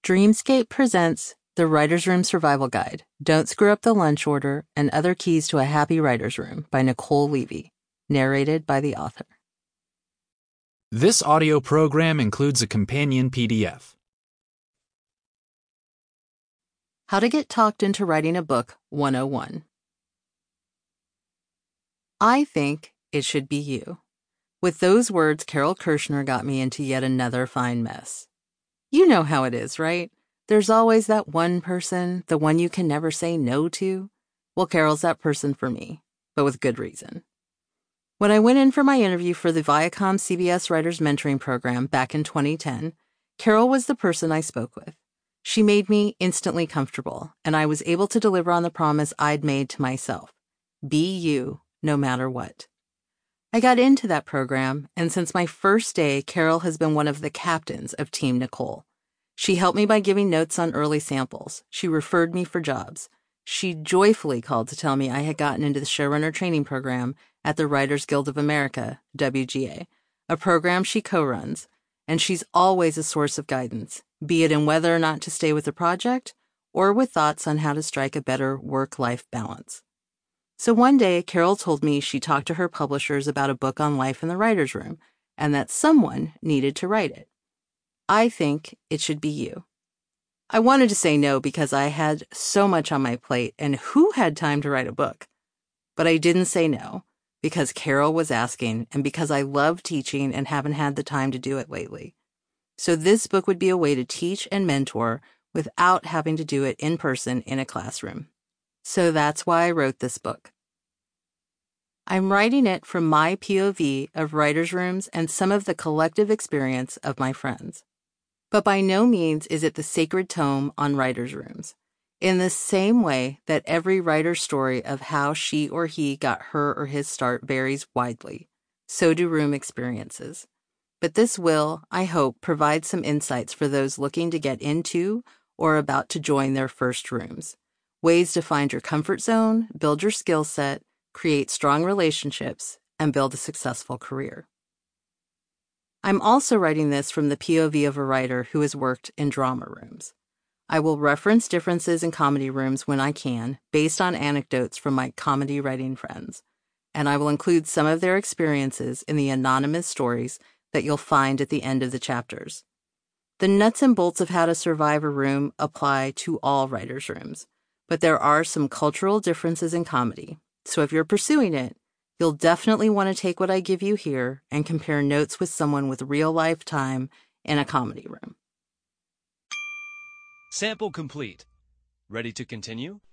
Dreamscape presents The Writer's Room Survival Guide, Don't Screw Up the Lunch Order, and Other Keys to a Happy Writer's Room by Nicole Levy, narrated by the author. This audio program includes a companion PDF. How to Get Talked into Writing a Book 101. I think it should be you. With those words, Carol Kirshner got me into yet another fine mess. You know how it is, right? There's always that one person, the one you can never say no to. Well, Carol's that person for me, but with good reason. When I went in for my interview for the Viacom CBS Writers Mentoring Program back in 2010, Carol was the person I spoke with. She made me instantly comfortable, and I was able to deliver on the promise I'd made to myself. Be you, no matter what. I got into that program, and since my first day, Carol has been one of the captains of Team Nicole. She helped me by giving notes on early samples. She referred me for jobs. She joyfully called to tell me I had gotten into the showrunner training program at the Writers Guild of America, WGA, a program she co-runs, and she's always a source of guidance, be it in whether or not to stay with the project or with thoughts on how to strike a better work-life balance. So one day, Carol told me she talked to her publishers about a book on life in the writer's room and that someone needed to write it. I think it should be you. I wanted to say no because I had so much on my plate and who had time to write a book? But I didn't say no because Carol was asking and because I love teaching and haven't had the time to do it lately. So this book would be a way to teach and mentor without having to do it in person in a classroom. So that's why I wrote this book. I'm writing it from my POV of writers' rooms and some of the collective experience of my friends. But by no means is it the sacred tome on writers' rooms. In the same way that every writer's story of how she or he got her or his start varies widely, so do room experiences. But this will, I hope, provide some insights for those looking to get into or about to join their first rooms. Ways to find your comfort zone, build your skill set, create strong relationships, and build a successful career. I'm also writing this from the POV of a writer who has worked in drama rooms. I will reference differences in comedy rooms when I can, based on anecdotes from my comedy writing friends, and I will include some of their experiences in the anonymous stories that you'll find at the end of the chapters. The nuts and bolts of how to survive a room apply to all writers' rooms, but there are some cultural differences in comedy. So if you're pursuing it, you'll definitely want to take what I give you here and compare notes with someone with real-life time in a comedy room. Sample complete. Ready to continue?